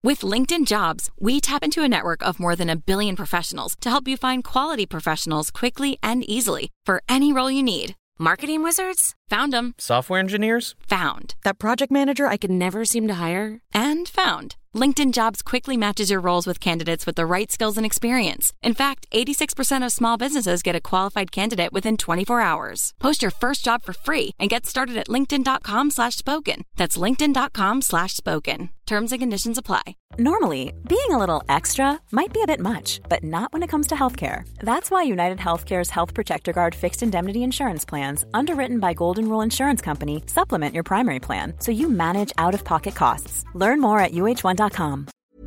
With LinkedIn Jobs, we tap into a network of more than 1 billion professionals to help you find quality professionals quickly and easily for any role you need. Marketing wizards? Found them. Software engineers? Found. That project manager I could never seem to hire? And found. LinkedIn Jobs quickly matches your roles with candidates with the right skills and experience. In fact, 86% of small businesses get a qualified candidate within 24 hours. Post your first job for free and get started at linkedin.com/spoken. That's linkedin.com/spoken. Terms and conditions apply. Normally, being a little extra might be a bit much, but not when it comes to healthcare. That's why United Healthcare's Health Protector Guard fixed indemnity insurance plans, underwritten by Golden Rule Insurance Company, supplement your primary plan so you manage out-of-pocket costs. Learn more at uh1.com.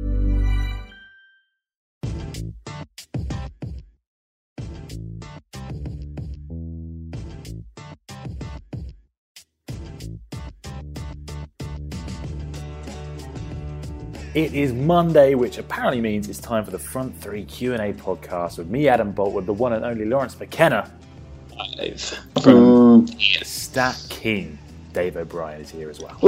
It is Monday, which apparently means it's time for the Front 3 Q&A podcast with me, Adam Bolt, with the one and only Lawrence McKenna. From Stat King, Dave O'Brien is here as well.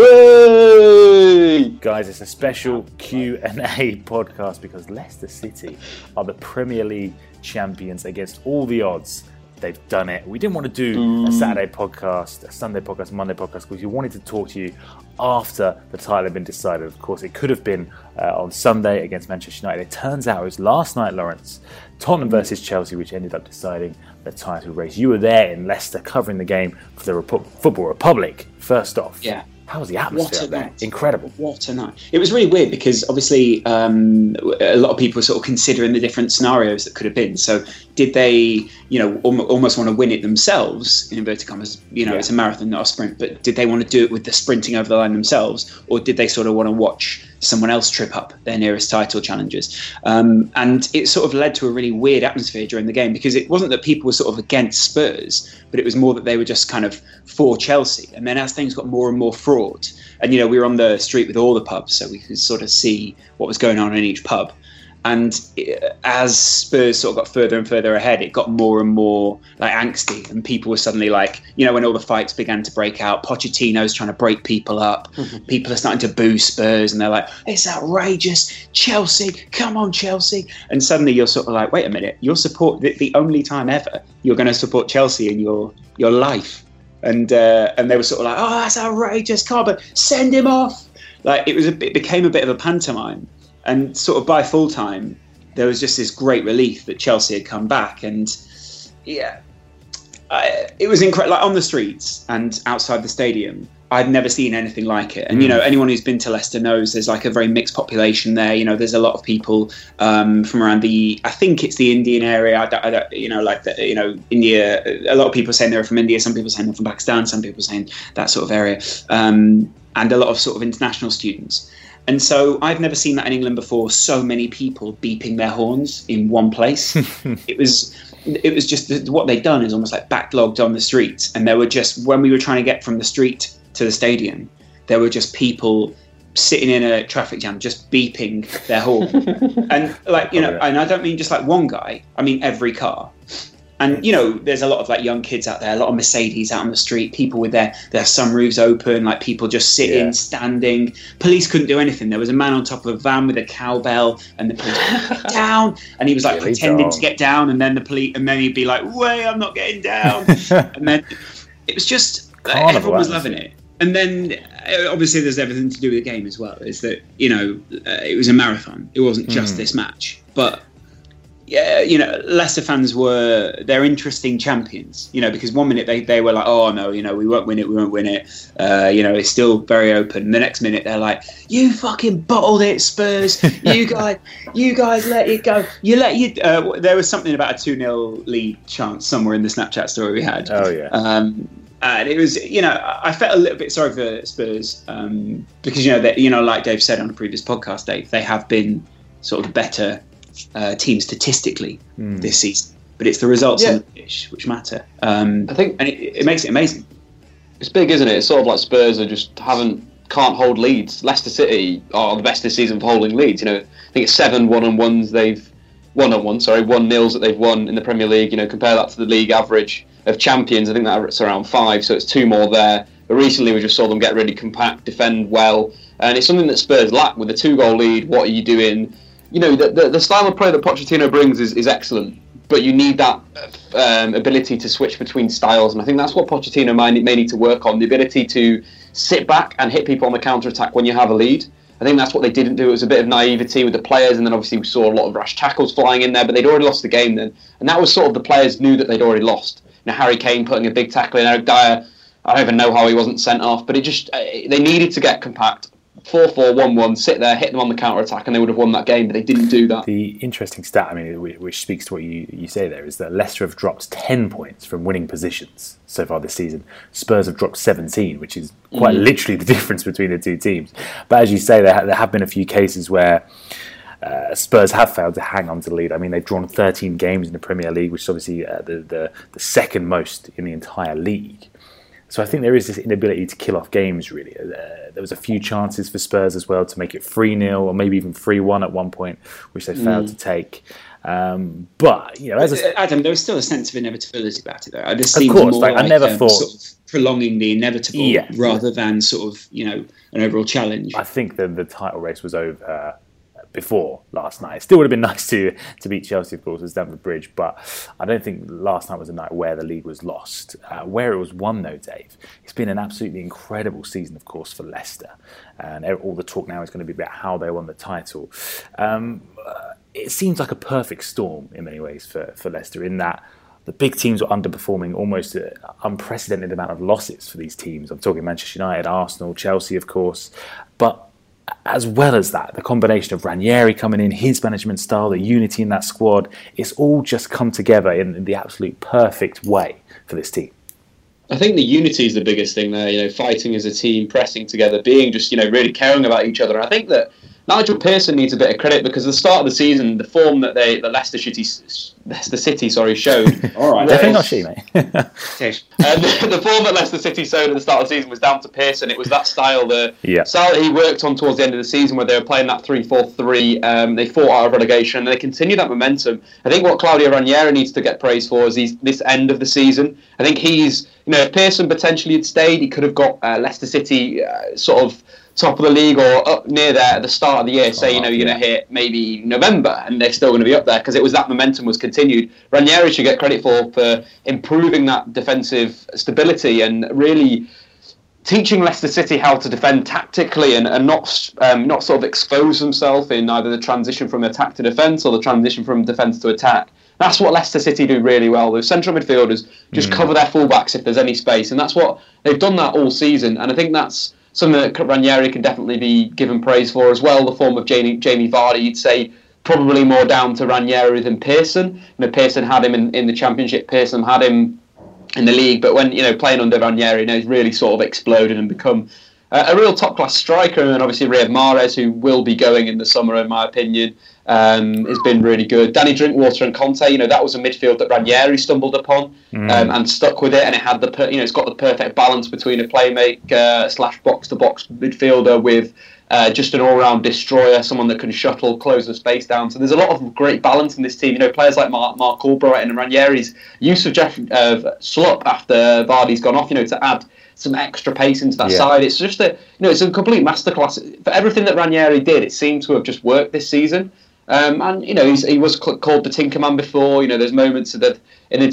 Whey! Guys, it's a special Q&A podcast because Leicester City are the Premier League champions against all the odds. They've done it. We didn't want to do a Saturday podcast, a Sunday podcast, Monday podcast because we wanted to talk to you after the title had been decided. Of course, it could have been on Sunday against Manchester United. It turns out it was last night, Lawrence. Tottenham versus Chelsea, which ended up deciding the title race. You were there in Leicester covering the game for the Football Republic. First off, yeah. How was the atmosphere up there? Night. Incredible. What a night. It was really weird because obviously a lot of people were sort of considering the different scenarios that could have been. So did they, almost want to win it themselves, in inverted commas, It's a marathon, not a sprint, but did they want to do it with the sprinting over the line themselves, or did they sort of want to watch someone else trip up their nearest title challengers? And it sort of led to a really weird atmosphere during the game because it wasn't that people were sort of against Spurs, but it was more that they were just kind of for Chelsea. And then as things got more and more fraught, and we were on the street with all the pubs, so we could sort of see what was going on in each pub. And as Spurs sort of got further and further ahead, it got more and more like angsty, and people were suddenly like, when all the fights began to break out, Pochettino's trying to break people up. People are starting to boo Spurs, and they're like, "It's outrageous, Chelsea! Come on, Chelsea!" And suddenly you're sort of like, "Wait a minute! You're the only time ever you're going to support Chelsea in your life." And they were sort of like, "Oh, that's outrageous! Can't send him off!" Like it became a bit of a pantomime. And sort of by full time, there was just this great relief that Chelsea had come back. And it was incredible. Like on the streets and outside the stadium, I'd never seen anything like it. And, anyone who's been to Leicester knows there's like a very mixed population there. There's a lot of people from around I think it's the Indian area. India. A lot of people saying they're from India. Some people saying they're from Pakistan. Some people saying that sort of area. And a lot of sort of international students. And so I've never seen that in England before. So many people beeping their horns in one place. It was just what they'd done is almost like backlogged on the streets. And there were just, when we were trying to get from the street to the stadium, there were just people sitting in a traffic jam just beeping their horn. And and I don't mean just like one guy, I mean every car. And, there's a lot of like young kids out there, a lot of Mercedes out on the street, people with their sunroofs open, like people just sitting, standing. Police couldn't do anything. There was a man on top of a van with a cowbell and the police get down. And he was like pretending to get down. And then he'd be like, "Wait, I'm not getting down." And then it was just, everyone was loving it. And then obviously there's everything to do with the game as well, is that, it was a marathon. It wasn't just this match. But yeah, Leicester fans they're interesting champions, because one minute they were like, "Oh no, we won't win it, it's still very open." And the next minute they're like, "You fucking bottled it, Spurs, you guys let it go, there was something about a 2-0 lead chance somewhere in the Snapchat story we had. Oh yeah. And it was, I felt a little bit sorry for Spurs, because like Dave said on a previous podcast, Dave, they have been sort of the better team statistically this season, but it's the results on the pitch which matter. I think, and it makes it amazing. It's big, isn't it? It's sort of like Spurs can't hold leads. Leicester City are the best this season for holding leads. I think it's 7 1-on-1s they've 1-0s that they've won in the Premier League. Compare that to the league average of champions. I think that's around 5, so it's 2 more there. But recently we just saw them get really compact, defend well, and it's something that Spurs lack. With a 2-goal lead, what are you doing? You know, the style of play that Pochettino brings is excellent, but you need that ability to switch between styles, and I think that's what Pochettino may need to work on, the ability to sit back and hit people on the counter-attack when you have a lead. I think that's what they didn't do. It was a bit of naivety with the players, and then obviously we saw a lot of rash tackles flying in there, but they'd already lost the game then, and that was sort of the players knew that they'd already lost. You know, Harry Kane putting a big tackle in, Eric Dyer, I don't even know how he wasn't sent off, but it just they needed to get compact. 4-4, 1-1, sit there, hit them on the counter-attack, and they would have won that game, but they didn't do that. The interesting stat, I mean, which speaks to what you say there, is that Leicester have dropped 10 points from winning positions so far this season. Spurs have dropped 17, which is quite literally the difference between the two teams. But as you say, there have been a few cases where Spurs have failed to hang on to the lead. I mean, they've drawn 13 games in the Premier League, which is obviously the second most in the entire league. So I think there is this inability to kill off games, really. There was a few chances for Spurs as well to make it 3-0 or maybe even 3-1 at one point, which they failed to take. But, you know, Adam, there was still a sense of inevitability about it, though. I just of course, I never thought sort of prolonging the inevitable rather than sort of, you know, an overall challenge. I think the title race was over before last night. It still would have been nice to beat Chelsea, of course, at Stamford Bridge, but I don't think last night was a night where the league was lost. Where it was won, though, Dave, it's been an absolutely incredible season, of course, for Leicester, and all the talk now is going to be about how they won the title. It seems like a perfect storm in many ways for Leicester, in that the big teams were underperforming, almost an unprecedented amount of losses for these teams. I'm talking Manchester United, Arsenal, Chelsea, of course, but as well as that, the combination of Ranieri coming in, his management style, the unity in that squad, it's all just come together in the absolute perfect way for this team. I think the unity is the biggest thing there, you know, fighting as a team, pressing together, being just, you know, really caring about each other. And I think that Nigel Pearson needs a bit of credit, because at the start of the season, the form that Leicester City showed. All right, definitely not she, mate. The form that Leicester City showed at the start of the season was down to Pearson. It was that style, style that he worked on towards the end of the season, where they were playing that 3-4-3. They fought out of relegation, and they continued that momentum. I think what Claudio Ranieri needs to get praise for is this end of the season. I think he's, you know, if Pearson potentially had stayed, he could have got Leicester City sort of top of the league or up near there at the start of the year. Say, you know, you're going to hit maybe November and they're still going to be up there, because it was that momentum was continued. Ranieri should get credit for improving that defensive stability and really teaching Leicester City how to defend tactically and not sort of expose themselves in either the transition from attack to defence or the transition from defence to attack. That's what Leicester City do really well. Those central midfielders just cover their fullbacks if there's any space, and that's what they've done that all season. And I think that's something that Ranieri can definitely be given praise for as well. The form of Jamie Vardy, you'd say probably more down to Ranieri than Pearson. You know, Pearson had him in the Championship, Pearson had him in the league, but when, you know, playing under Ranieri, you know, he's really sort of exploded and become a real top-class striker. And obviously Riyad Mahrez, who will be going in the summer, in my opinion, has been really good. Danny Drinkwater and Conte, you know, that was a midfield that Ranieri stumbled upon and stuck with it, and it had it's got the perfect balance between a playmaker / box-to-box midfielder with just an all-round destroyer, someone that can shuttle, close the space down. So there's a lot of great balance in this team. You know, players like Mark Albright and Ranieri's use of Slup after Vardy's gone off, you know, to add some extra pace into that side. It's just it's a complete masterclass. For everything that Ranieri did, it seemed to have just worked this season. And, you know, he was called the Tinkerman before. You know, there's moments in the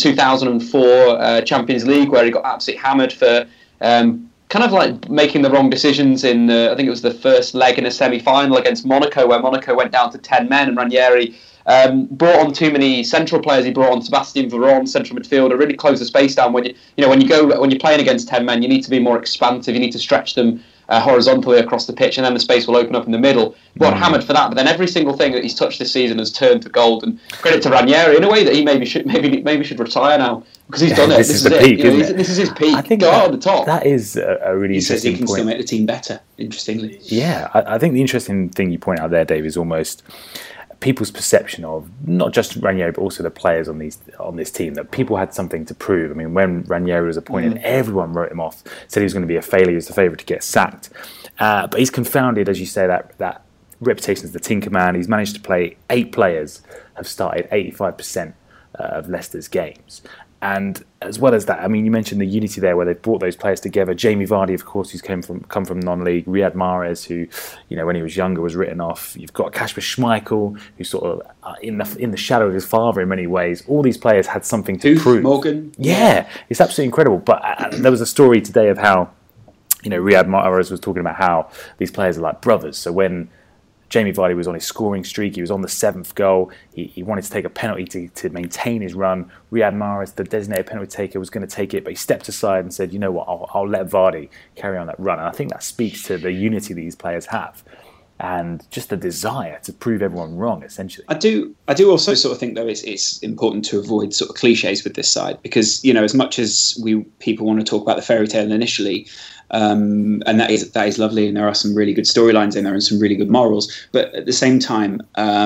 2004 Champions League where he got absolutely hammered for kind of like making the wrong decisions in, I think it was the first leg in a semi-final against Monaco, where Monaco went down to 10 men, and Ranieri brought on too many central players. He brought on Sebastian Veron, central midfielder, really closed the space down. When you're playing against 10 men, you need to be more expansive. You need to stretch them horizontally across the pitch, and then the space will open up in the middle. Got hammered for that, but then every single thing that he's touched this season has turned to gold. And credit to Ranieri in a way that he maybe should retire now, because he's done it. This is the peak, isn't it? This is his peak. I think at the top. That is a really interesting he can point. still make the team better, interestingly. Yeah, I think the interesting thing you point out there, Dave, is almost people's perception of not just Ranieri but also the players on this team, that people had something to prove. I mean, when Ranieri was appointed, everyone wrote him off, said he was going to be a failure, he was the favourite to get sacked. But he's confounded, as you say, that reputation as the Tinkerman. He's managed to play 8 players have started 85% of Leicester's games. And as well as that, I mean, you mentioned the unity there where they've brought those players together. Jamie Vardy, of course, who's come from non-league. Riyad Mahrez, who, when he was younger, was written off. You've got Kasper Schmeichel, who's sort of in the shadow of his father in many ways. All these players had something to prove. Morgan. Yeah, it's absolutely incredible. But there was a story today of how, Riyad Mahrez was talking about how these players are like brothers. So when Jamie Vardy was on his scoring streak, he was on the 7th goal. He wanted to take a penalty to maintain his run. Riyad Mahrez, the designated penalty taker, was going to take it, but he stepped aside and said, "You know what? I'll let Vardy carry on that run." And I think that speaks to the unity these players have, and just the desire to prove everyone wrong. Essentially, I do also sort of think though it's important to avoid sort of cliches with this side, because as much as people want to talk about the fairy tale initially. And that is lovely, and there are some really good storylines in there and some really good morals. But at the same time,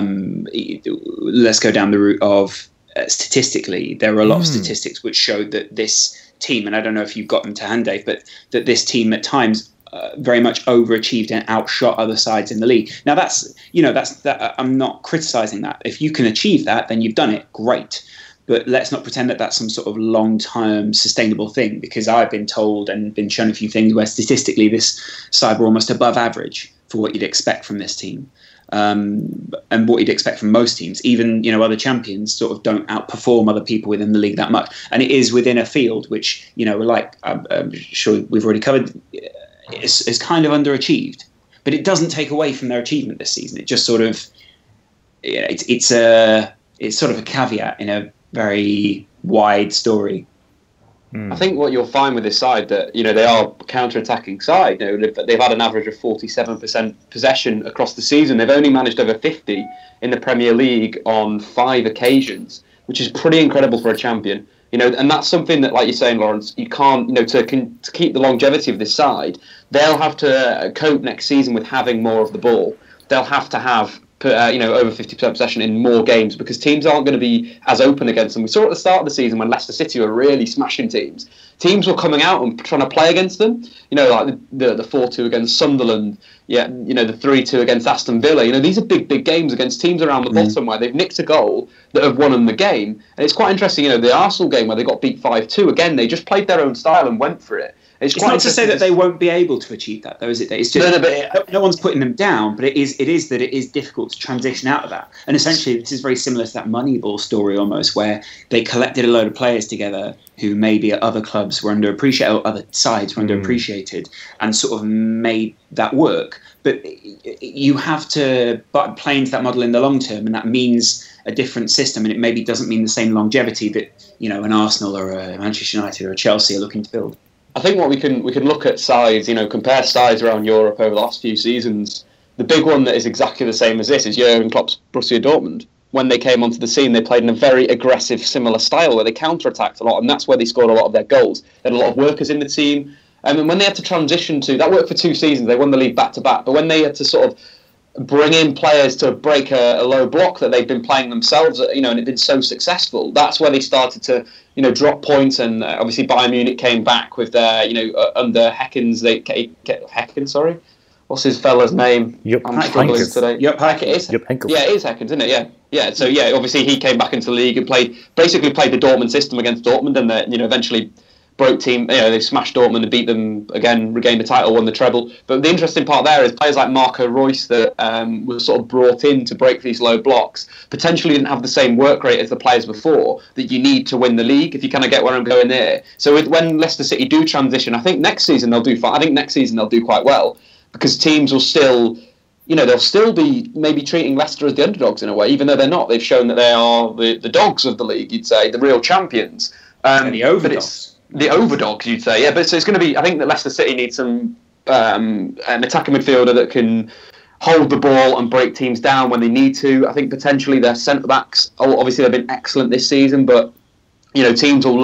let's go down the route of statistically, there are a lot of statistics which show that this team, and I don't know if you've got them to hand, Dave, but that this team at times very much overachieved and outshot other sides in the league. Now that's I'm not criticising that. If you can achieve that, then you've done it. Great. But let's not pretend that that's some sort of long-term sustainable thing, because I've been told and been shown a few things where statistically this side were almost above average for what you'd expect from this team. And what you'd expect from most teams. Even, other champions sort of don't outperform other people within the league that much. And it is within a field which, like I'm sure we've already covered, is kind of underachieved. But it doesn't take away from their achievement this season. It just sort of, it's sort of a caveat in a very wide story. I think what you'll find with this side that they are a counter-attacking side. They've had an average of 47% possession across the season. They've only managed over 50 in the Premier League on 5 occasions, which is pretty incredible for a champion. And that's something that, like you're saying, Lawrence, you can't. To keep the longevity of this side, they'll have to cope next season with having more of the ball. They'll have to have over 50% possession in more games, because teams aren't going to be as open against them. We saw at the start of the season when Leicester City were really smashing teams. Teams were coming out and trying to play against them. Like the 4-2 against Sunderland. Yeah, the 3-2 against Aston Villa. These are big games against teams around the bottom where they've nicked a goal that have won them the game. And it's quite interesting. The Arsenal game where they got beat 5-2. Again, they just played their own style and went for it. It's not to say that they won't be able to achieve that, though, is it? It's just no one's putting them down, but it is that it is difficult to transition out of that. And essentially, this is very similar to that Moneyball story almost, where they collected a load of players together who maybe at other clubs were underappreciated, or other sides were underappreciated, and sort of made that work. But you have to play into that model in the long term, and that means a different system, and it maybe doesn't mean the same longevity that an Arsenal or a Manchester United or a Chelsea are looking to build. I think what we can look at sides, compare sides around Europe over the last few seasons. The big one that is exactly the same as this is Jurgen Klopp's Borussia Dortmund. When they came onto the scene, they played in a very aggressive, similar style where they counter-attacked a lot, and that's where they scored a lot of their goals. They had a lot of workers in the team, and when they had to transition to that, worked for 2 seasons. They won the league back to back, but when they had to sort of bring in players to break a low block that they've been playing themselves, and it'd been so successful. That's where they started to, drop points, and obviously Bayern Munich came back with their, under Heckens, sorry. What's his fella's name? I'm struggling today. Jupp Heynckes. Yeah, it is Heckens, isn't it? Yeah. So obviously he came back into the league and played the Dortmund system against Dortmund, and eventually broke team. They smashed Dortmund and beat them again, regained the title, won the treble. But the interesting part there is players like Marco Reus that were sort of brought in to break these low blocks potentially didn't have the same work rate as the players before that you need to win the league. If you kind of get where I'm going there. So when Leicester City do transition, I think next season they'll do fine. I think next season they'll do quite well, because teams will still. They'll still be maybe treating Leicester as the underdogs in a way, even though they're not. They've shown that they are the dogs of the league, you'd say, the real champions. The overdogs. The overdogs, you'd say, yeah. But so it's going to be. I think that Leicester City needs an attacking midfielder that can hold the ball and break teams down when they need to. I think potentially their centre backs. Obviously, they've been excellent this season, but teams will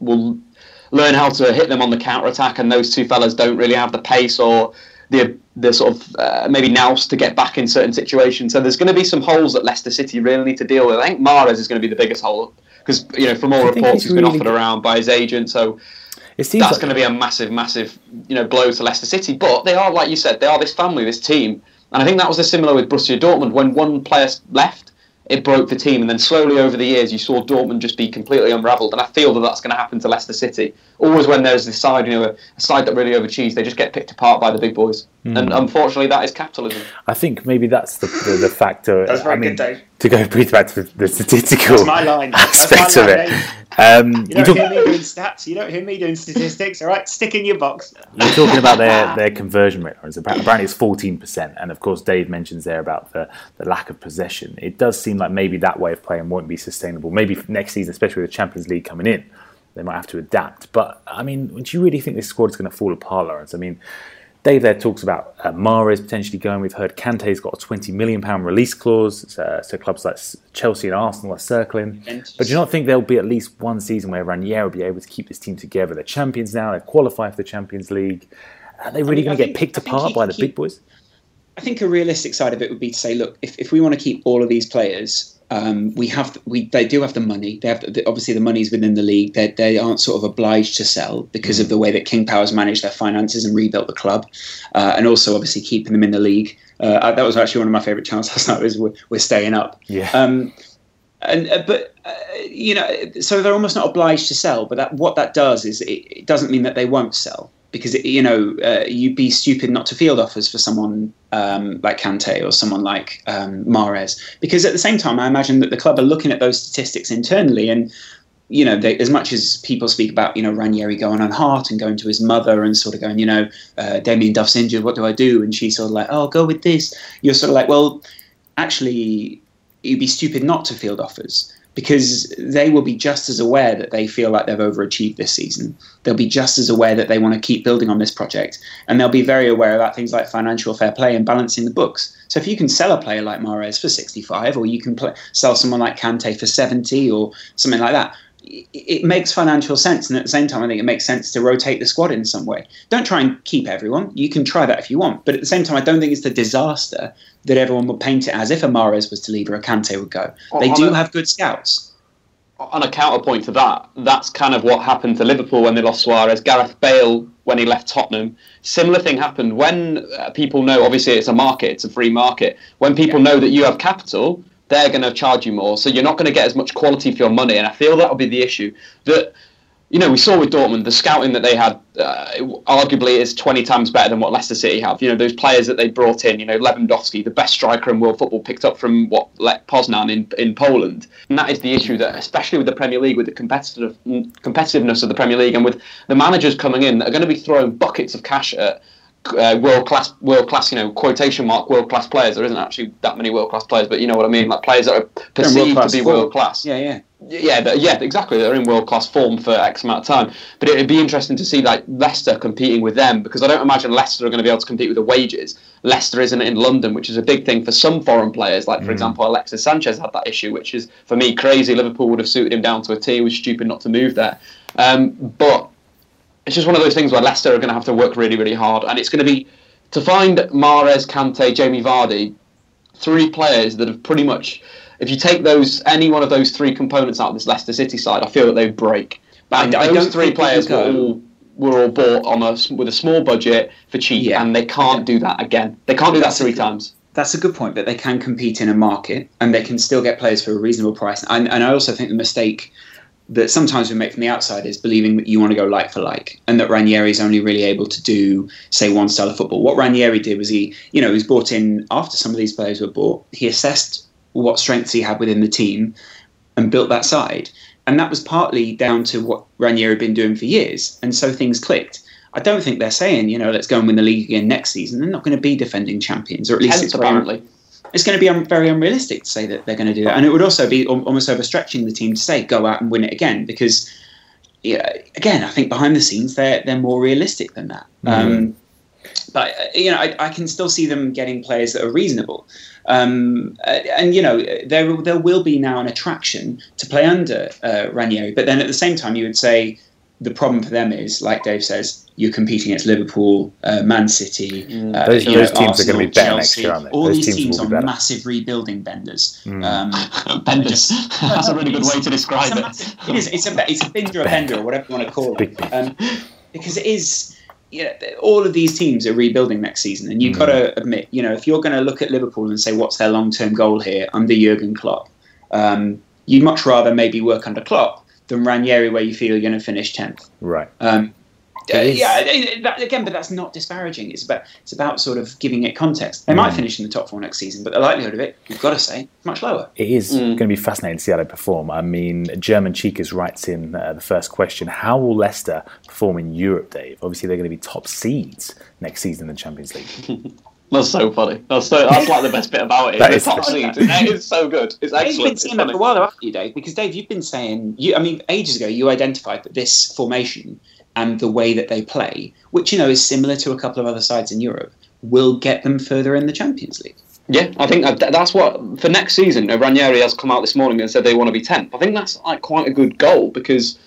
learn how to hit them on the counter attack, and those two fellas don't really have the pace or the sort of maybe nous to get back in certain situations. So there's going to be some holes that Leicester City really need to deal with. I think Mahrez is going to be the biggest hole. Because from all reports, he's been offered around by his agent, so that's going to be a massive blow to Leicester City. But they are, like you said, they are this family, this team, and I think that was similar with Borussia Dortmund. When one player left, it broke the team, and then slowly over the years you saw Dortmund just be completely unravelled, and I feel that that's going to happen to Leicester City. Always when there's this side, a side that really overachieves, they just get picked apart by the big boys, and unfortunately that is capitalism. I think maybe that's the factor. That's very good, Dave. To go brief back to the statistical That's my line. aspect That's my of line, it. You don't hear me doing stats. You don't hear me doing statistics. All right, stick in your box. You're talking about their conversion rate. Apparently it's 14%. And of course, Dave mentions there about the lack of possession. It does seem like maybe that way of playing won't be sustainable. Maybe next season, especially with the Champions League coming in, they might have to adapt. But, I mean, do you really think this squad is going to fall apart, Lawrence? I mean, Dave there talks about Mahrez potentially going. We've heard Kante's got a £20 million release clause, so clubs like Chelsea and Arsenal are circling. But do you not think there'll be at least one season where Ranieri will be able to keep this team together? They're champions now, they've qualified for the Champions League. Are they really going to get picked apart by the big boys? I think a realistic side of it would be to say, look, if we want to keep all of these players, they do have the money. They have obviously the money's within the league. They aren't sort of obliged to sell because of the way that King Power's managed their finances and rebuilt the club, and also obviously keeping them in the league. That was actually one of my favourite chants last night. Was we're staying up. Yeah. So they're almost not obliged to sell. But what that does is it doesn't mean that they won't sell. Because, you'd be stupid not to field offers for someone like Kante or someone like Mahrez. Because at the same time, I imagine that the club are looking at those statistics internally. And, as much as people speak about, Ranieri going on heart and going to his mother and sort of going, Damien Duff's injured, what do I do? And she's sort of like, oh, go with this. You're sort of like, well, actually, you'd be stupid not to field offers. Because they will be just as aware that they feel like they've overachieved this season. They'll be just as aware that they want to keep building on this project. And they'll be very aware about things like financial fair play and balancing the books. So if you can sell a player like Mahrez for 65, or you can sell someone like Kante for 70 or something like that, it makes financial sense. And at the same time, I think it makes sense to rotate the squad in some way. Don't try and keep everyone. You can try that if you want. But at the same time, I don't think it's the disaster that everyone would paint it as if a Mahrez was to leave or a Kante would go. They do have good scouts. On a counterpoint to that, that's kind of what happened to Liverpool when they lost Suarez. Gareth Bale, when he left Tottenham, similar thing happened. When people know, obviously it's a market, it's a free market. When people know that you have capital, they're going to charge you more. So you're not going to get as much quality for your money. And I feel that'll be the issue. That, we saw with Dortmund, the scouting that they had arguably is 20 times better than what Leicester City have. Those players that they brought in, Lewandowski, the best striker in world football, picked up from Poznan in Poland. And that is the issue, that especially with the Premier League, with the competitiveness of the Premier League, and with the managers coming in that are going to be throwing buckets of cash at world class, quotation mark world class players. There isn't actually that many world class players, but you know what I mean, like players that are perceived to be world class. Yeah, exactly. They're in world class form for X amount of time. But it'd be interesting to see like Leicester competing with them, because I don't imagine Leicester are going to be able to compete with the wages. Leicester isn't in London, which is a big thing for some foreign players. Like for example, Alexis Sanchez had that issue, which is for me crazy. Liverpool would have suited him down to a T. It was stupid not to move there. But it's just one of those things where Leicester are going to have to work really, really hard. And it's going to be to find Mahrez, Kante, Jamie Vardy, three players that have pretty much, if you take any one of those three components out of this Leicester City side, I feel that they would break. And those three players were all bought with a small budget for cheap, and they can't do that again. They can't do that three times. That's a good point, but they can compete in a market and they can still get players for a reasonable price. And I also think the mistake that sometimes we make from the outside is believing that you want to go like for like, and that Ranieri is only really able to do, say, one style of football. What Ranieri did was he was brought in after some of these players were bought. He assessed what strengths he had within the team and built that side. And that was partly down to what Ranieri had been doing for years. And so things clicked. I don't think they're saying, let's go and win the league again next season. They're not going to be defending champions, or at least it's going to be very unrealistic to say that they're going to do that. And it would also be almost overstretching the team to say, go out and win it again, because, again, I think behind the scenes, they're more realistic than that. But, I can still see them getting players that are reasonable. And, there will be now an attraction to play under Ranieri. But then at the same time, you would say the problem for them is, like Dave says, you're competing against Liverpool, Man City. Those teams Arsenal, are going to be better next year, aren't they? All those these teams are massive rebuilding benders. Benders. That's a really good way to describe it. It is. It's a bender or a bender, or whatever you want to call it. Because it is. All of these teams are rebuilding next season, and you've got to admit, if you're going to look at Liverpool and say what's their long-term goal here under Jurgen Klopp, You'd much rather maybe work under Klopp than Ranieri, where you feel you're going to finish 10th. Right. Again, but that's not disparaging. It's about sort of giving it context. They might finish in the top 4 next season, but the likelihood of it, you've got to say, much lower. It is going to be fascinating to see how they perform. I mean, German Cheekers writes in the first question: how will Leicester perform in Europe, Dave? Obviously, they're going to be top seeds next season in the Champions League. That's so funny. That's like the best bit about it. The top seeds. It is so good. It's excellent. You've been saying that for a while, haven't you, Dave? Because Dave, you've been saying, ages ago, you identified that this formation and the way that they play, which is similar to a couple of other sides in Europe, will get them further in the Champions League. Yeah, I think that's what for next season. Ranieri has come out this morning and said they want to be 10th. I think that's like quite a good goal because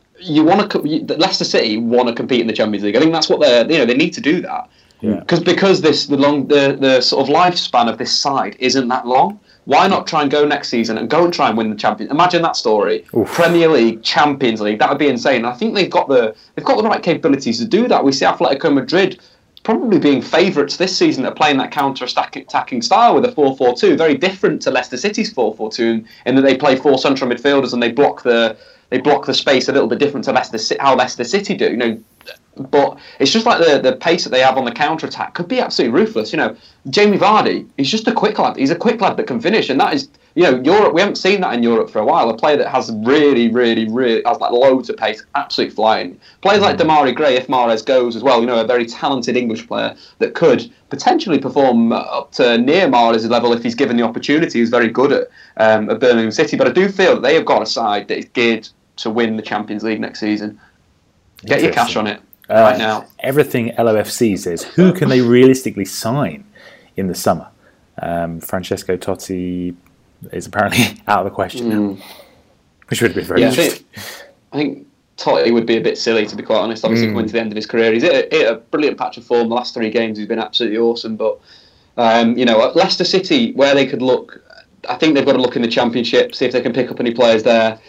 Leicester City want to compete in the Champions League. I think that's what they need to do that. Yeah. Because the sort of lifespan of this side isn't that long. Why not try and go next season and go and try and win the Champions? Imagine that story: Premier League, Champions League. That would be insane. I think they've got the right capabilities to do that. We see Atletico Madrid probably being favourites this season at playing that counter-attacking style with a 4-4-2, very different to Leicester City's 4-4-2, in that they play 4 central midfielders and they block the space a little bit different to how Leicester City do. But it's just like the pace that they have on the counter-attack could be absolutely ruthless. Jamie Vardy, he's just a quick lad. He's a quick lad that can finish, and that is, Europe. We haven't seen that in Europe for a while. A player that has really, really, really has like loads of pace, absolutely flying. Players like Demarai Gray, if Mahrez goes as well, a very talented English player that could potentially perform up to near Mahrez's level if he's given the opportunity. He's very good at Birmingham City, but I do feel that they have got a side that is geared to win the Champions League next season. Get your cash on it. Right now. Everything LOFC says, who can they realistically sign in the summer? Francesco Totti is apparently out of the question now, which would be very interesting. I think Totti would be a bit silly, to be quite honest, obviously coming to the end of his career. He's hit a brilliant patch of form. The last 3 games he's been absolutely awesome, but Leicester City, where they could look, I think they've got to look in the Championship, see if they can pick up any players there.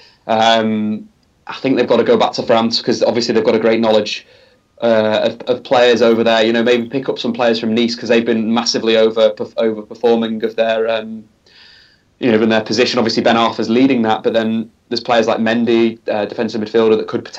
I think they've got to go back to France because obviously they've got a great knowledge of players over there. Maybe pick up some players from Nice because they've been massively overperforming of their in their position. Obviously Ben Arthur's leading that, but then there's players like Mendy, defensive midfielder, that could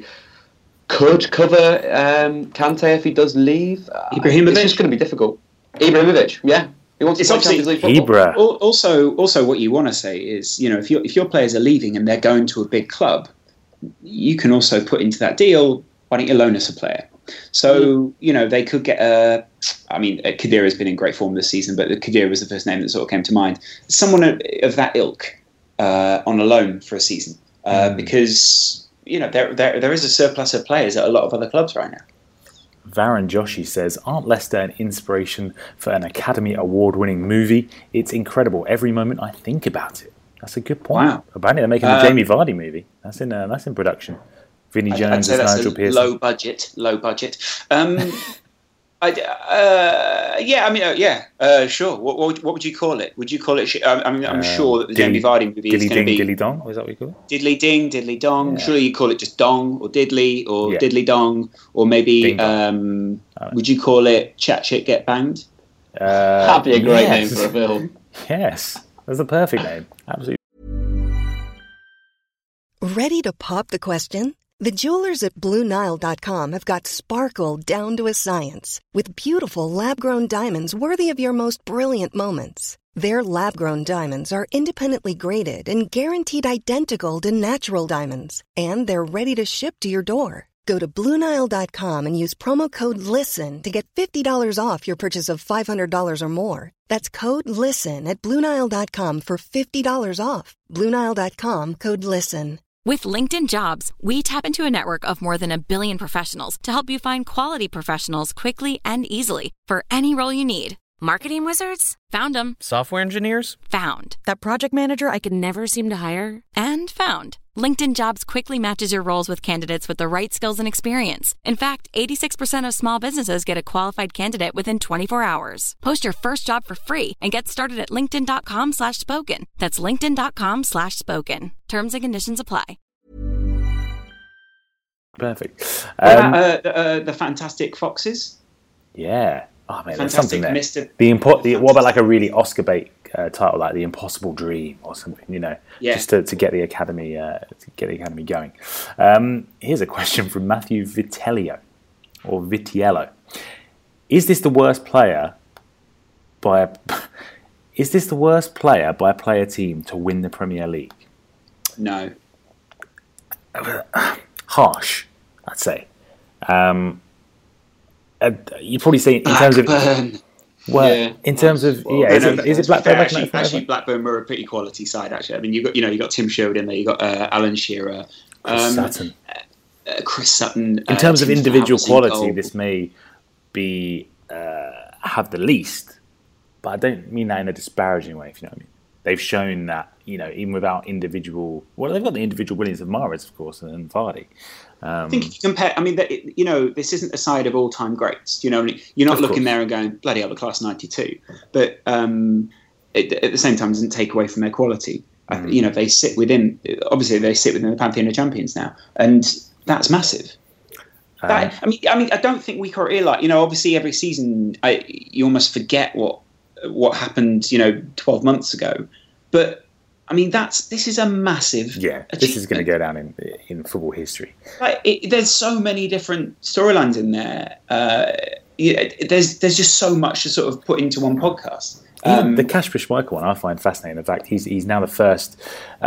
cover Kante if he does leave. Ibrahimovic. It's just going to be difficult. Ibrahimovic, yeah. He wants to play Champions League football. Also, what you want to say is, if your players are leaving and they're going to a big club, you can also put into that deal, why don't you loan us a player? So, they could get Khedira has been in great form this season, but Khedira was the first name that sort of came to mind. Someone of that ilk on a loan for a season, because, there is a surplus of players at a lot of other clubs right now. Varun Joshi says, aren't Leicester an inspiration for an Academy Award-winning movie? It's incredible. Every moment I think about it. That's a good point. Wow. Apparently they're making the Jamie Vardy movie. That's in production. Vinnie Jones and Nigel Pearson. Low budget. Sure. What would you call it? Would you call it? I'm sure that the Jamie Vardy movie is going to be Diddly Dong. Is that what you call it? Diddly Ding, Diddly Dong. Yeah. Surely you call it just Dong or Diddly or Diddly Dong, or maybe would you call it Chat Shit Get Banged? That'd be a great name for a film. Yes, that's the perfect name. Absolutely. Ready to pop the question? The jewelers at BlueNile.com have got sparkle down to a science with beautiful lab-grown diamonds worthy of your most brilliant moments. Their lab-grown diamonds are independently graded and guaranteed identical to natural diamonds, and they're ready to ship to your door. Go to BlueNile.com and use promo code LISTEN to get $50 off your purchase of $500 or more. That's code LISTEN at BlueNile.com for $50 off. BlueNile.com, code LISTEN. With LinkedIn Jobs, we tap into a network of more than 1 billion professionals to help you find quality professionals quickly and easily for any role you need. Marketing wizards? Found them. Software engineers? Found. That project manager I could never seem to hire? And found. LinkedIn Jobs quickly matches your roles with candidates with the right skills and experience. In fact, 86% of small businesses get a qualified candidate within 24 hours. Post your first job for free and get started at linkedin.com/spoken. That's linkedin.com/spoken. Terms and conditions apply. Perfect. The Fantastic Foxes? Yeah. Oh, man, there's Fantastic something there. Mr. What about like a really Oscar bait title like the Impossible Dream or something, Yeah. just to get the academy going. Here's a question from Matthew Vitello. Is this the worst player by a player team to win the Premier League? No. Harsh, I'd say. You'd probably say in terms of in terms of is it Blackburn? Actually, Blackburn were a pretty quality side. Actually, I mean, you got Tim Sherwood in there, you got Alan Shearer, Chris Sutton. In terms of individual quality, this may be have the least, but I don't mean that in a disparaging way. If you know what I mean. They've shown that even without individual, they've got the individual brilliance of Mahrez, of course, and Vardy. I think if you compare, I mean, this isn't a side of all-time greats. You're not looking there and going, bloody hell, the class '92. But at the same time, it doesn't take away from their quality. They sit within. Obviously, they sit within the pantheon of champions now, and that's massive. I don't think we can realise. Obviously, every season, you almost forget what happened, 12 months ago. But I mean, this is a massive achievement. This is going to go down in football history. There's so many different storylines in there. There's just so much to sort of put into one podcast. The Kasper Schmeichel one I find fascinating. In fact, he's now the first.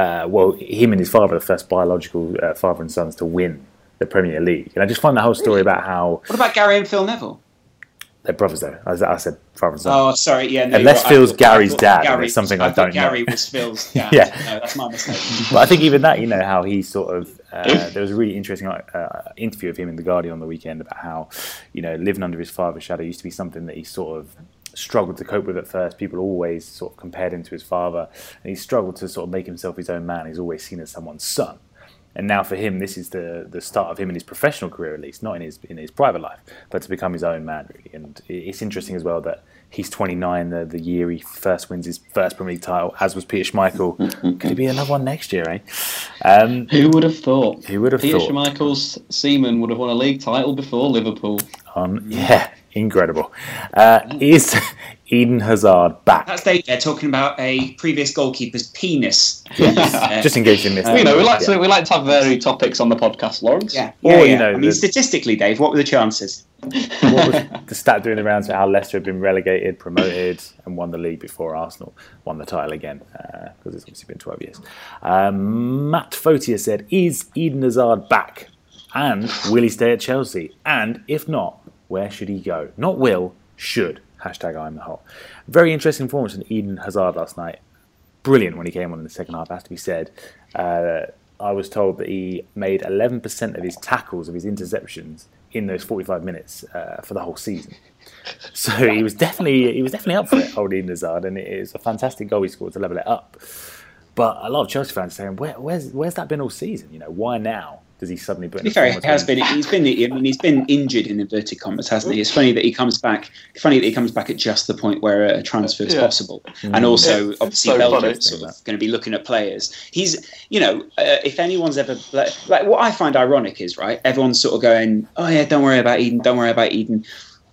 Him and his father are the first biological father and sons to win the Premier League. And I just find the whole story about how. What about Gary and Phil Neville? They're brothers, though. I said father and son. Oh, sorry. Yeah, no, unless Phil's Gary's dad, and it's something I don't know. Gary was Phil's dad. Yeah, no, that's my mistake. But I think even that, how he sort of there was a really interesting interview of him in The Guardian on the weekend about how living under his father's shadow used to be something that he sort of struggled to cope with at first. People always sort of compared him to his father, and he struggled to sort of make himself his own man. He's always seen as someone's son. And now for him, this is the start of him in his professional career, at least, not in his private life, but to become his own man, really. And it's interesting as well that he's 29, the year he first wins his first Premier League title, as was Peter Schmeichel. Could it be another one next year, eh? Who would have thought? Peter Schmeichel's Seaman would have won a league title before Liverpool. Incredible. Is Eden Hazard back? That's they're talking about a previous goalkeeper's penis. Just in case you missed it. We like to have varied topics on the podcast, Lawrence. Yeah. I mean, statistically, Dave, what were the chances? What was the stat doing the rounds for how Leicester had been relegated, promoted, and won the league before Arsenal won the title again? Because it's obviously been 12 years. Matt Fotia said, is Eden Hazard back? And will he stay at Chelsea? And if not, where should he go? Not will, should. Hashtag I'm the hole. Very interesting performance from Eden Hazard last night. Brilliant when he came on in the second half, has to be said. I was told that he made 11% of his tackles, of his interceptions, in those 45 minutes for the whole season. So he was definitely up for it, old Eden Hazard, and it was a fantastic goal he scored to level it up. But a lot of Chelsea fans saying, where's that been all season? Why now does he suddenly put in? To be fair, he's been injured in inverted commas, hasn't he? It's funny that he comes back. At just the point where a transfer is possible, and also obviously Belgium's sort of going to be looking at players. He's, if anyone's ever like what I find ironic is everyone's sort of going, oh yeah, don't worry about Eden.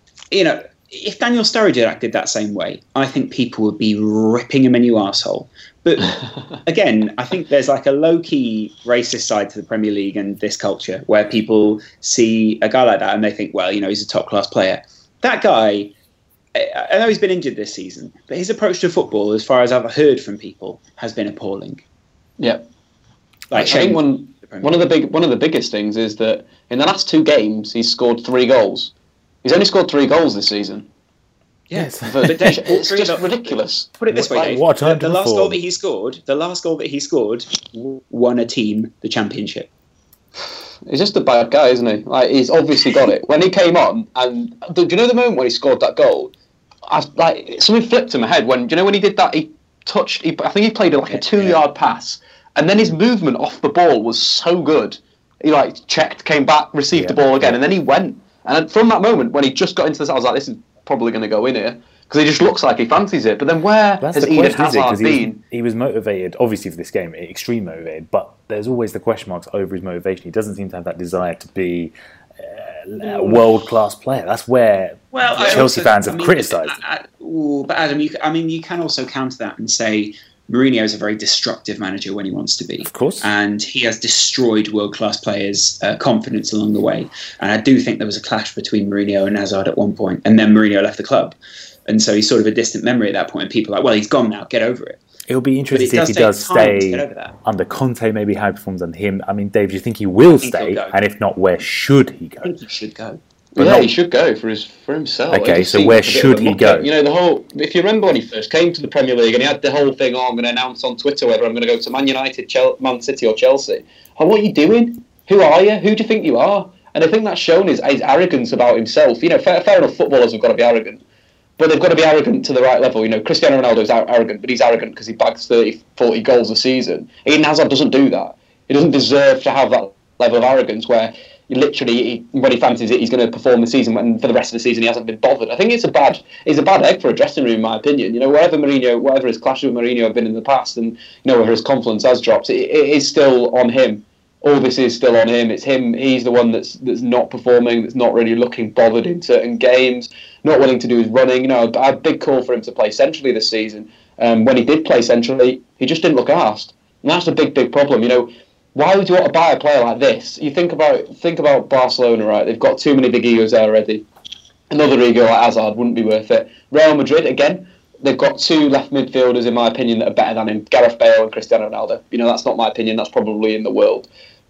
If Daniel Sturridge acted that same way, I think people would be ripping him a new arsehole. But again, I think there's like a low-key racist side to the Premier League and this culture where people see a guy like that and they think, well, he's a top-class player. That guy, I know he's been injured this season, but his approach to football, as far as I've heard from people, has been appalling. Yeah. I think one of the biggest things is that in the last 2 games, he's scored 3 goals. He's only scored 3 goals this season. Yes, but Dave, it's just ridiculous. Put it this way, Dave. The last goal that he scored, won a team the championship. He's just a bad guy, isn't he? He's obviously got it. When he came on, and do you know the moment when he scored that goal? Something flipped in my head. When he did that, I think he played a 2-yard pass, and then his movement off the ball was so good. He checked, came back, received the ball again, and then he went. And from that moment, when he just got into this, I was like, this is probably going to go in here because he just looks like he fancies it. But then where has Eden Hazard been? He was motivated, obviously, for this game, extreme motivated, but there's always the question marks over his motivation. He doesn't seem to have that desire to be a world-class player. That's where Well, Chelsea fans have criticised. But Adam, you can also counter that and say Mourinho is a very destructive manager when he wants to be. Of course. And he has destroyed world-class players' confidence along the way. And I do think there was a clash between Mourinho and Hazard at one point, and then Mourinho left the club. And so he's sort of a distant memory at that point, and people are like, well, he's gone now, get over it. It'll be interesting to see if he does stay under Conte, maybe how he performs under him. I mean, Dave, do you think he will stay? And if not, where should he go? I think he should go. He should go for himself. Okay, so where should he go? You know, if you remember when he first came to the Premier League and he had the whole thing, I'm going to announce on Twitter whether I'm going to go to Man United, Man City or Chelsea. Oh, what are you doing? Who are you? Who do you think you are? And I think that's shown his arrogance about himself. You know, fair enough, footballers have got to be arrogant. But they've got to be arrogant to the right level. You know, Cristiano Ronaldo is arrogant, but he's arrogant because he bags 30, 40 goals a season. Eden Hazard doesn't do that. He doesn't deserve to have that level of arrogance where when he fancies it, he's going to perform the season, and for the rest of the season he hasn't been bothered. I think it's a bad egg for a dressing room, in my opinion. You know, whatever his clashes with Mourinho have been in the past, and you know whether his confidence has dropped, it is still on him. All this is still on him. It's him. He's the one that's not performing, that's not really looking bothered in certain games, not willing to do his running. You know, I had a big call for him to play centrally this season. When he did play centrally, he just didn't look arsed. And that's a big problem. You know, why would you want to buy a player like this? You think about Barcelona, right? They've got too many big egos there already. Another ego like Hazard wouldn't be worth it. Real Madrid, again, they've got two left midfielders, in my opinion, that are better than him, Gareth Bale and Cristiano Ronaldo. You know, that's not my opinion. That's probably in the world.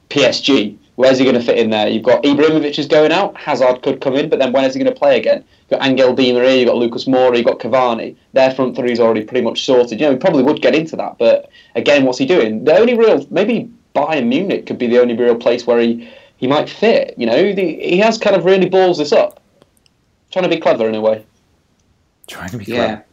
PSG, where's he going to fit in there? You've got Ibrahimovic is going out. Hazard could come in, but then when is he going to play again? You've got Angel Di Maria, you've got Lucas Moura, you've got Cavani. Their front three is already pretty much sorted. You know, he probably would get into that, but again, what's he doing? The only real, maybe Bayern Munich could be the only real place where he might fit. You know, he has kind of really balls this up. Trying to be clever in a way. Trying to be clever.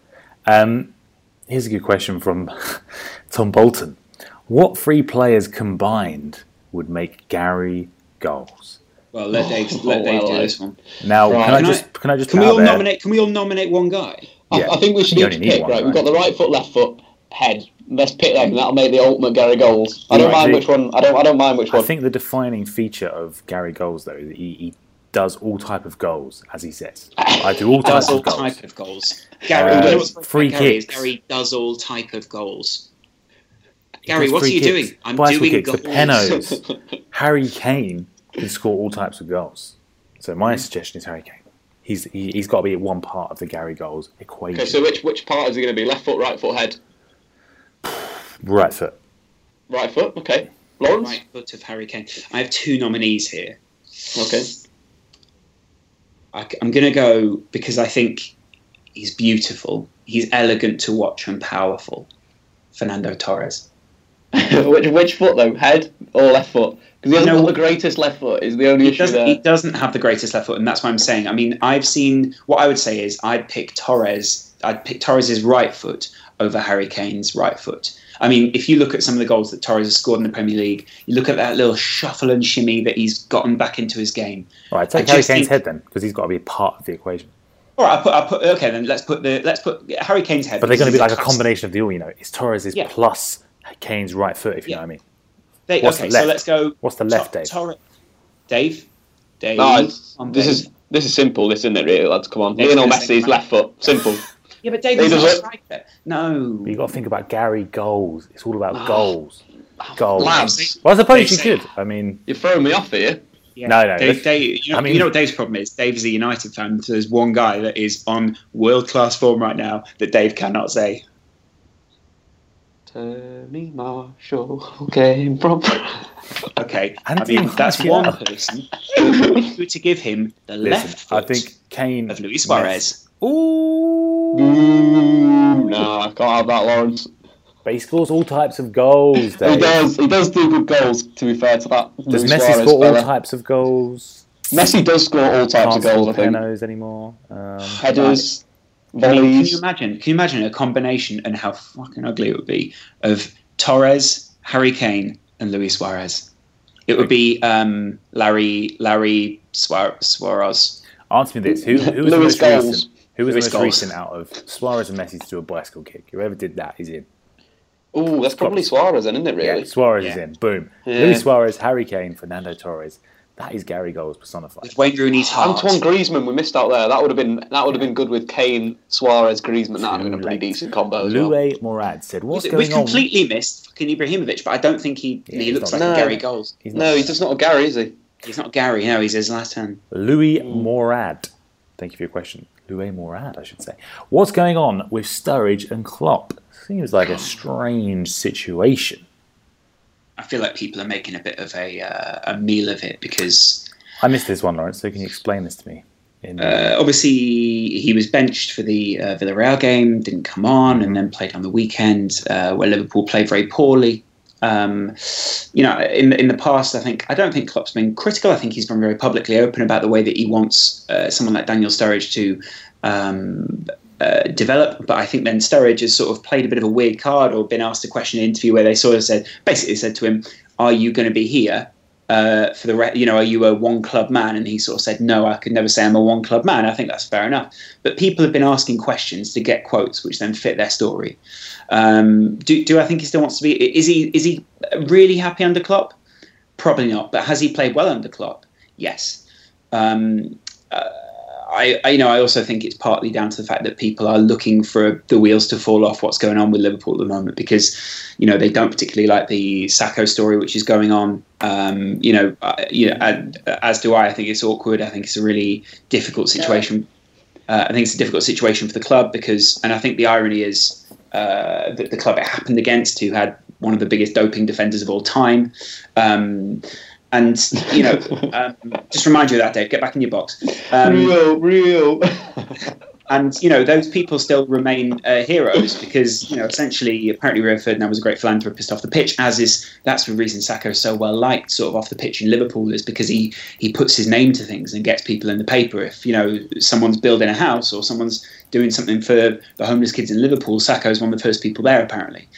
Here's a good question from Tom Bolton. What three players combined would make Gary goals? Well, let Dave do this one. Now, right. Can we all nominate one guy? Yeah. I think we should each pick. Right, we've got the right foot, left foot, head. Let's pick them, and that'll make the ultimate Gary goals. I don't mind which one. I don't mind which one. I think the defining feature of Gary goals, though, is that he does all type of goals, as he says. I do all type of goals. Gary, free kicks. Gary does all type of goals. Gary, what are you doing? I'm doing kicks, goals. The penos. Harry Kane can score all types of goals. So my suggestion is Harry Kane. He's got to be one part of the Gary goals equation. Okay, so which part is he going to be? Left foot, right foot, head? Right foot. Right foot, okay. Lawrence? Right foot of Harry Kane. I have two nominees here. Okay. I'm going to go because I think he's beautiful. He's elegant to watch and powerful. Fernando Torres. which foot though? Head or left foot? Because he hasn't got the greatest left foot. Is the only issue there. He doesn't have the greatest left foot, and that's what I'm saying. I mean, I've seen. What I would say is, I'd pick Torres's right foot over Harry Kane's right foot. I mean, if you look at some of the goals that Torres has scored in the Premier League, you look at that little shuffle and shimmy that he's gotten back into his game. All right, take Harry Kane's head then, because he's got to be a part of the equation. All right, I'll put. Okay, then let's put Harry Kane's head. But they're going to be like a combination of the all. You know, it's Torres's plus Kane's right foot, if you know what I mean. So let's go. What's the left, Dave? Dave. No, this is simple, this isn't it, really, lads? Come on, Lionel Messi's left foot, simple. Yeah, but David's not a striker. No. But you've got to think about Gary goals. It's all about goals. Goals. Lads. Well, I suppose you could. I mean, you're throwing me off here. Yeah. No. Dave, you know what Dave's problem is? Dave is a United fan, so there's one guy that is on world-class form right now that Dave cannot say. Tony Marshall came from... Okay, I mean, that's one person. If you were to give him the left foot, I think Kane of Luis Suarez. Ooh. No, I can't have that, Lawrence. But he scores all types of goals, Dave. He does do good goals, to be fair to that. Does Messi score all types of goals? Messi does score all types of goals, I think. Penos anymore. Headers, volleys. Can you imagine a combination and how fucking ugly it would be of Torres, Harry Kane, and Luis Suarez? It would be Larry Suarez. Answer me this: Who was the most recent? Who was the most recent out of Suarez and Messi to do a bicycle kick? Whoever did that is in. Oh, that's probably Suarez, then, isn't it? Really? Yeah, Suarez is in. Boom. Yeah. Luis Suarez, Harry Kane, Fernando Torres. That is Gary goals personified. With Wayne Rooney's heart. Antoine Griezmann, we missed out there. That would have been good with Kane, Suarez, Griezmann. That would have been a pretty decent combo as well. Louis Morad said, "What's going on?" We've completely missed fucking Ibrahimovic, but I don't think he looks like a Gary goals. He's just not a Gary, is he? He's not Gary. No, he's a Zlatan. Louis Morad. Thank you for your question. Louis Morad, I should say. What's going on with Sturridge and Klopp? Seems like a strange situation. I feel like people are making a bit of a meal of it because... I missed this one, Lawrence, so can you explain this to me? Obviously, he was benched for the Villarreal game, didn't come on, and then played on the weekend where Liverpool played very poorly. In the past, I don't think Klopp's been critical. I think he's been very publicly open about the way that he wants someone like Daniel Sturridge to develop. But I think then Sturridge has sort of played a bit of a weird card or been asked a question in an interview where they sort of said to him, "Are you going to be here for the are you a one club man?" And he sort of said, "No, I could never say I'm a one club man." I think that's fair enough. But people have been asking questions to get quotes which then fit their story. Do I think he still wants to be? Is he really happy under Klopp? Probably not. But has he played well under Klopp? Yes. I also think it's partly down to the fact that people are looking for the wheels to fall off what's going on with Liverpool at the moment because, they don't particularly like the Sakho story which is going on. As do I. I think it's awkward. I think it's a really difficult situation. I think it's a difficult situation for the club and I think the irony is that the club it happened against, who had one of the biggest doping defenders of all time. Just remind you of that, Dave. Get back in your box. Real. And, those people still remain heroes because, essentially, apparently Rio Ferdinand was a great philanthropist off the pitch, that's the reason Sakho is so well liked sort of off the pitch in Liverpool is because he puts his name to things and gets people in the paper. If, someone's building a house or someone's doing something for the homeless kids in Liverpool, Sakho is one of the first people there, apparently.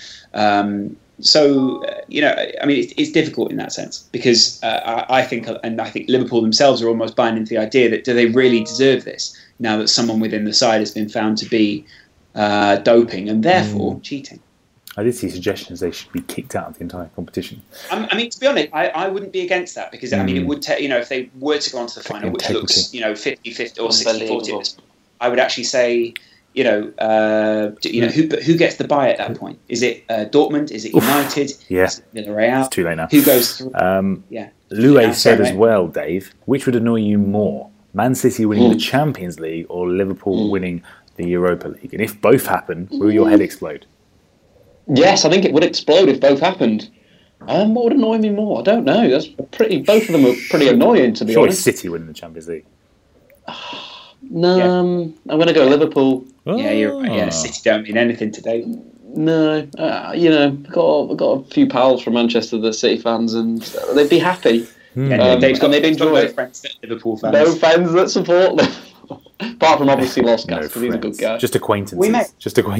It's difficult in that sense because I think Liverpool themselves are almost buying into the idea that do they really deserve this now that someone within the side has been found to be doping and therefore cheating. I did see suggestions they should be kicked out of the entire competition. To be honest, I wouldn't be against that because it would if they were to go on to the final, which looks 50-50 or 60-40, I would actually say. Who gets the bye at that point? Is it Dortmund? Is it United? Yeah, is it Villarreal? It's too late now. Who goes through? Louis said as well, Dave, which would annoy you more, Man City winning the Champions League or Liverpool winning the Europa League? And if both happen, will your head explode? Yes, I think it would explode if both happened. What would annoy me more? I don't know. Both of them are pretty annoying, to be honest. City winning the Champions League. I'm going to go Liverpool. Oh. Yeah, you're right. Yeah, City don't mean anything today. No, got a few pals from Manchester, the City fans, and they'd be happy. They'd enjoy it. Liverpool fans. No fans that support them. Apart from obviously Lost Gas, because he's a good guy. Just acquaintances.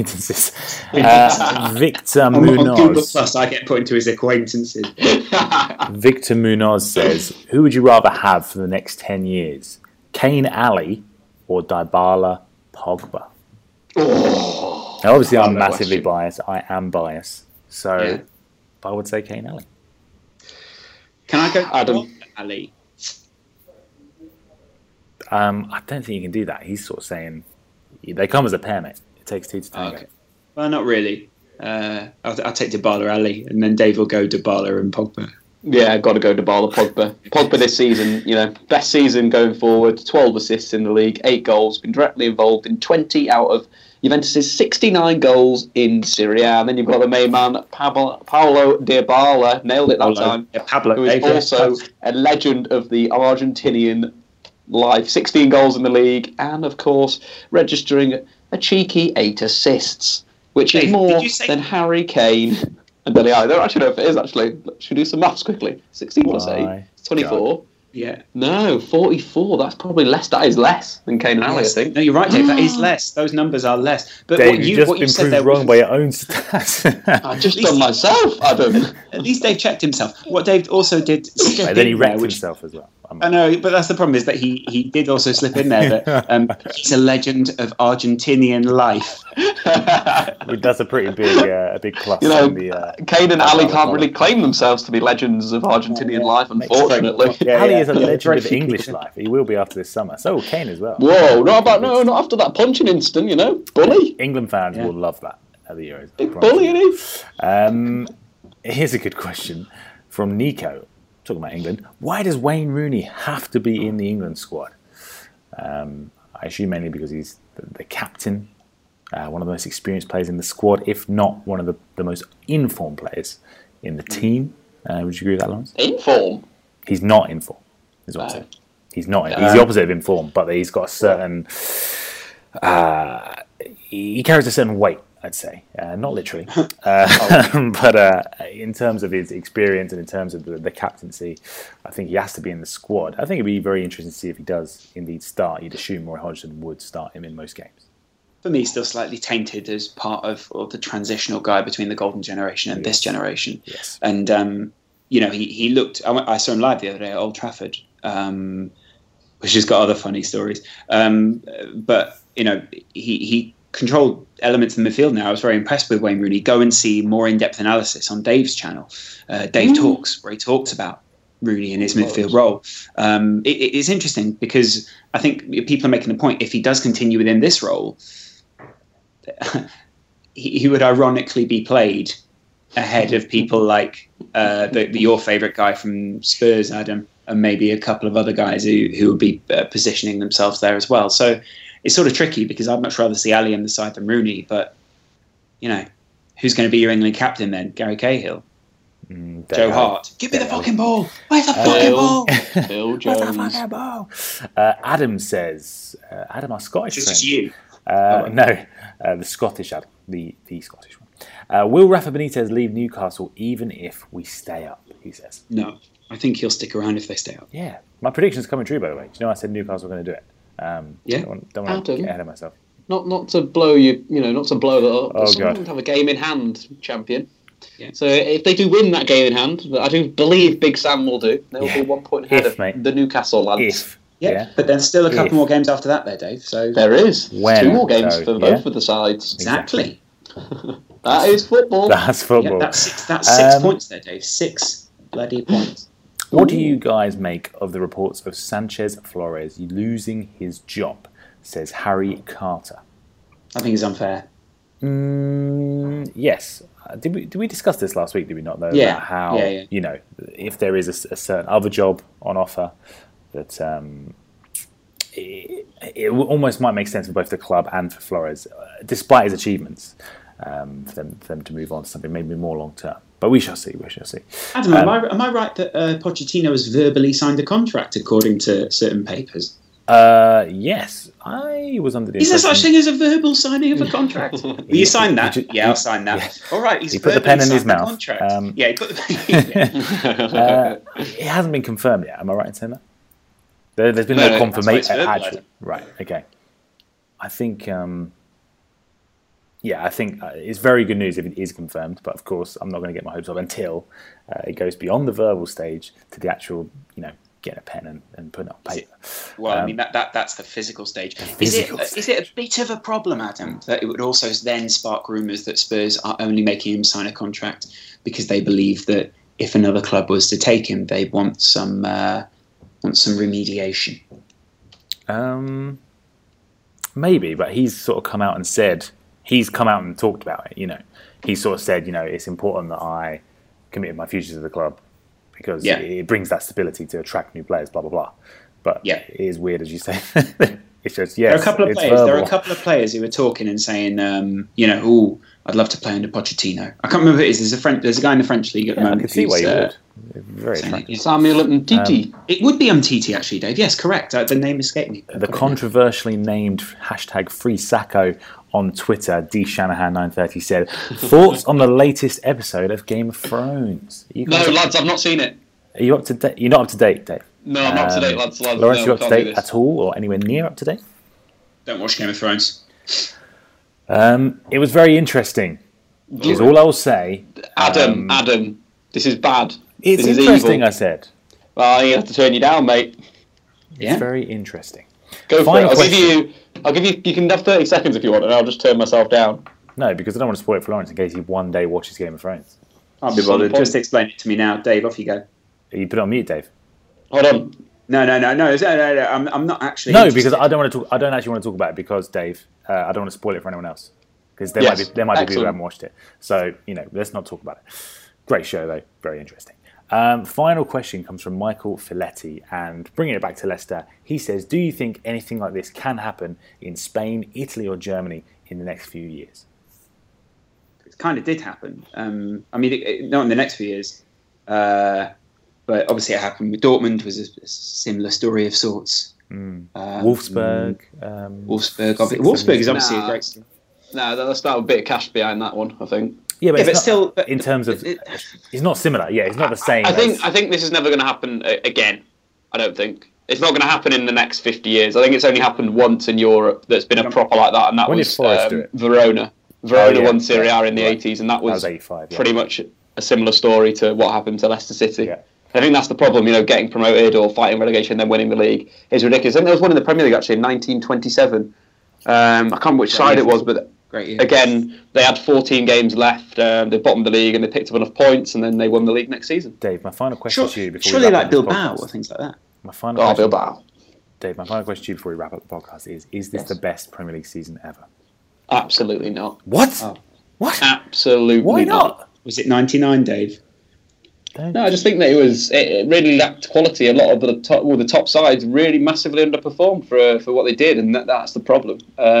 Victor on Munoz. Google Plus, I get put into his acquaintances. Victor Munoz says, who would you rather have for the next 10 years? Kane Ali or Dybala Pogba? Oh, now, obviously, I'm massively biased. I am biased. So, I would say Kane Ali. Can I go Adam Ali? I don't think you can do that. He's sort of saying they come as a pair, mate. It takes two to tango. Okay. Well, not really. I'll take Dybala Ali, and then Dave will go Dybala and Pogba. Yeah, got to go Dybala Pogba. Pogba this season, best season going forward. 12 assists in the league, 8 goals. Been directly involved in 20 out of Juventus' 69 goals in Serie A. And then you've got the main man, Paulo Dybala, nailed it that time. Yeah, Pablo, who is also a legend of the Argentinian life. 16 goals in the league, and of course, registering a cheeky 8 assists, which is more than Harry Kane and Dele Alli. I don't actually know if it is, actually. Should we do some maths quickly? 16 plus 8, 24. God. Yeah. No, 44. That's probably less. That is less than Kane and Ali, I think. No, you're right, Dave. That is less. Those numbers are less. But Dave, what you said there wrong by your own stats. I've just done myself, Adam. At least Dave checked himself. What Dave also did... And then he wrecked himself as well. I know, but that's the problem, is that he did also slip in there that he's a legend of Argentinian life. That's a pretty big plus. You know, Kane and Ali can't really claim themselves to be legends of Argentinian life, unfortunately. Ali is a legend of English life. He will be after this summer. So will Kane as well. Whoa, not after that punching incident, you know. Bully. England fans will love that at the Euros. Big bully, isn't he? Here's a good question from Nico, talking about England. Why does Wayne Rooney have to be in the England squad? I assume mainly because he's the captain, one of the most experienced players in the squad, if not one of the most informed players in the team. Would you agree with that, Lawrence? Inform? He's not in form, is what I'm saying. He's not. He's the opposite of informed, but he's got a certain... he carries a certain weight, I'd say. Not literally. But in terms of his experience and in terms of the captaincy, I think he has to be in the squad. I think it'd be very interesting to see if he does indeed start. You'd assume Roy Hodgson would start him in most games. For me, still slightly tainted as part of the transitional guy between the golden generation and this generation. Yes. And, he looked... I saw him live the other day at Old Trafford, which has got other funny stories. But, he controlled elements in the midfield now. I was very impressed with Wayne Rooney. Go and see more in-depth analysis on Dave's channel, Dave Talks, where he talks about Rooney and his midfield role. It's interesting because I think people are making the point, if he does continue within this role, he would ironically be played ahead of people like your favourite guy from Spurs, Adam, and maybe a couple of other guys who would be positioning themselves there as well. So it's sort of tricky because I'd much rather see Ali on the side than Rooney. But, who's going to be your England captain then? Gary Cahill? Joe Hart? Give me the fucking ball! Where's the fucking ball? Phil Jones. Where's the fucking ball? Adam says... Adam, our Scottish friend. Just you? No, the Scottish Adam. The Scottish one. Will Rafa Benitez leave Newcastle even if we stay up, he says? No. I think he'll stick around if they stay up. Yeah. My prediction's coming true, by the way. Do you know I said Newcastle were going to do it? Don't want to get ahead of myself. Not to blow you, not to blow that up. Oh, Someone God. would have a game in hand, champion. Yeah. So if they do win that game in hand, I do believe Big Sam will do. They'll be 1 point ahead of the Newcastle lads. Yeah, but there's still a couple more games after that there, Dave. So there is. When, 2 more games for both of the sides. Exactly. That is football. That's football. Yeah, that's 6 points there, Dave. 6 bloody points. What do you guys make of the reports of Sanchez Flores losing his job, says Harry Carter? I think it's unfair. Yes. Did we discuss this last week, did we not, though? Yeah. About how, if there is a certain other job on offer, that it almost might make sense for both the club and for Flores, despite his achievements, for them to move on to something maybe more long-term. But we shall see. Adam, am I right that Pochettino has verbally signed a contract according to certain papers? Yes, I was under the impression... Is there such thing as a verbal signing of a contract? Will you sign that? I'll sign that. Yeah. All right, he put the pen in his mouth. He put the pen. It hasn't been confirmed yet. Am I right in saying that? There's been no confirmation. Actually, right? Okay. I think. I think it's very good news if it is confirmed. But of course, I'm not going to get my hopes up until it goes beyond the verbal stage to the actual, get a pen and put it on paper. Well, I mean that's the physical stage. Is it a bit of a problem, Adam, that it would also then spark rumours that Spurs are only making him sign a contract because they believe that if another club was to take him, they want some remediation? Maybe, but he's sort of come out and said. He's come out and talked about it, He sort of said, it's important that I committed my future to the club because it brings that stability to attract new players, blah, blah, blah. But it is weird, as you say. It's just, yes, there are a couple of players who were talking and saying, I'd love to play under Pochettino. I can't remember who it is. There's a guy in the French league at the moment. I can see why you would. Very attractive. Samuel Umtiti. It would be Umtiti, actually, Dave. Yes, correct. The name escaped me. The controversially named #FreeSacco on Twitter, D Shanahan 930 said, "Thoughts on the latest episode of Game of Thrones?" Lads, I've not seen it. Are you up to date? You're not up to date, Dave. No, I'm not up to date, lads. Lawrence, you up to date at all, or anywhere near up to date? Don't watch Game of Thrones. It was very interesting. Is all I will say. Adam, this is bad. It's this interesting, is evil. I said. Well, you have to turn you down, mate. It's very interesting. Go for it. I'll give you. You can have 30 seconds if you want, and I'll just turn myself down. No, because I don't want to spoil it for Lawrence in case he one day watches Game of Thrones. I'll be bothered. Just explain it to me now, Dave. Off you go. You put it on mute, Dave. Hold on. No. I'm not actually. No, because I don't want to talk. I don't actually want to talk about it because Dave. I don't want to spoil it for anyone else because there might be people who haven't watched it. So let's not talk about it. Great show though, very interesting. Final question comes from Michael Filetti, and bringing it back to Leicester, he says, "Do you think anything like this can happen in Spain, Italy, or Germany in the next few years?" It kind of did happen. Not in the next few years. But obviously, it happened with Dortmund. Was a similar story of sorts. Wolfsburg. Wolfsburg is obviously a great story. No, let's start with a bit of cash behind that one, I think. Yeah, but still, in terms of, it's not similar. Yeah, it's not the same. I think this is never going to happen again. I don't think it's not going to happen in the next 50 years. I think it's only happened once in Europe that's been a proper like that, and that was Verona. Verona won Serie A in the 80s, and that was 85, pretty much a similar story to what happened to Leicester City. Yeah. I think that's the problem, getting promoted or fighting relegation, then winning the league is ridiculous. I think there was one in the Premier League actually in 1927. I can't remember which side it was, but again, they had 14 games left. They bottomed the league and they picked up enough points, and then they won the league next season. Dave, my final question to you before surely we wrap up Bilbao or things like that. Bilbao. Dave, my final question to you before we wrap up the podcast is this the best Premier League season ever? Absolutely not. What? Oh. What? Absolutely Why not? Was it 99, Dave? No, I just think that it really lacked quality. A lot of the top sides really massively underperformed for what they did, and that's the problem.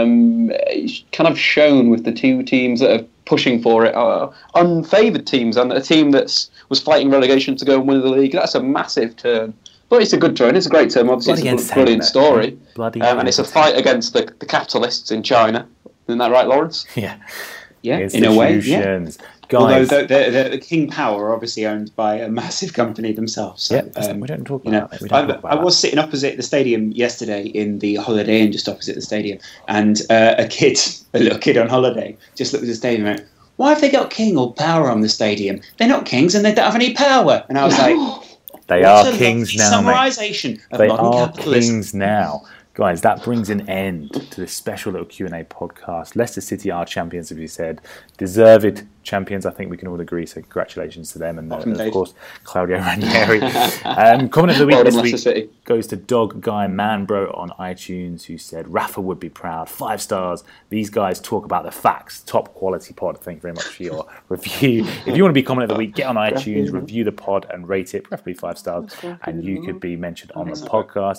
It's kind of shown with the two teams that are pushing for it, unfavoured teams, and a team that was fighting relegation to go and win the league. That's a massive turn. But it's a good turn. It's a great turn. Obviously, it's a brilliant story. And it's a fight against the capitalists in China. Isn't that right, Lawrence? Yeah. Yeah, in a way. Yeah. Guys. Although the King Power are obviously owned by a massive company themselves. So, we don't talk about it. I was sitting opposite the stadium yesterday in the Holiday Inn, just opposite the stadium, and a little kid on holiday, just looked at the stadium and went, "Why have they got king or power on the stadium? They're not kings and they don't have any power." And I was like, "They are kings now, mate. Summarisation of they modern are capitalism. Kings now." Guys, that brings an end to this special little Q&A podcast. Leicester City are champions, as we said. Deserved champions, I think we can all agree. So congratulations to them. And of course, Claudio Ranieri. Comment of the week this week goes to Dog Guy Manbro on iTunes, who said, "Rafa would be proud. 5 stars. These guys talk about the facts. Top quality pod." Thank you very much for your review. If you want to be comment of the week, get on iTunes, review the pod and rate it, preferably 5 stars. And you could be mentioned on the podcast.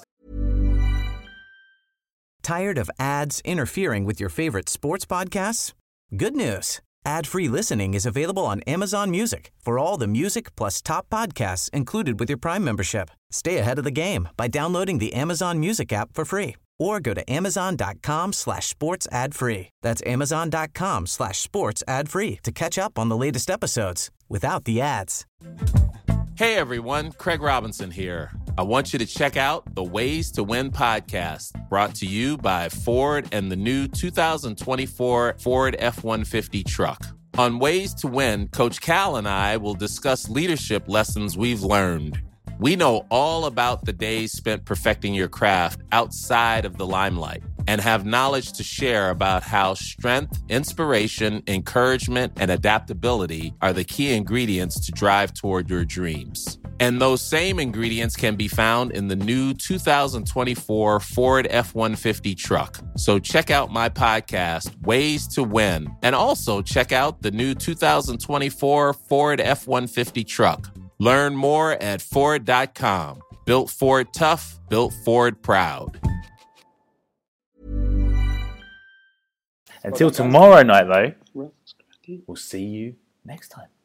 Tired of ads interfering with your favorite sports podcasts? Good news. Ad-free listening is available on Amazon Music for all the music plus top podcasts included with your Prime membership. Stay ahead of the game by downloading the Amazon Music app for free or go to amazon.com/sports ad free. That's amazon.com/sports ad free to catch up on the latest episodes without the ads. Hey everyone, Craig Robinson here. I want you to check out the Ways to Win podcast, brought to you by Ford and the new 2024 Ford F-150 truck. On Ways to Win, Coach Cal and I will discuss leadership lessons we've learned. We know all about the days spent perfecting your craft outside of the limelight and have knowledge to share about how strength, inspiration, encouragement, and adaptability are the key ingredients to drive toward your dreams. And those same ingredients can be found in the new 2024 Ford F-150 truck. So check out my podcast, Ways to Win, and also check out the new 2024 Ford F-150 truck. Learn more at Ford.com. Built Ford tough, built Ford proud. Until tomorrow night, though, we'll see you next time.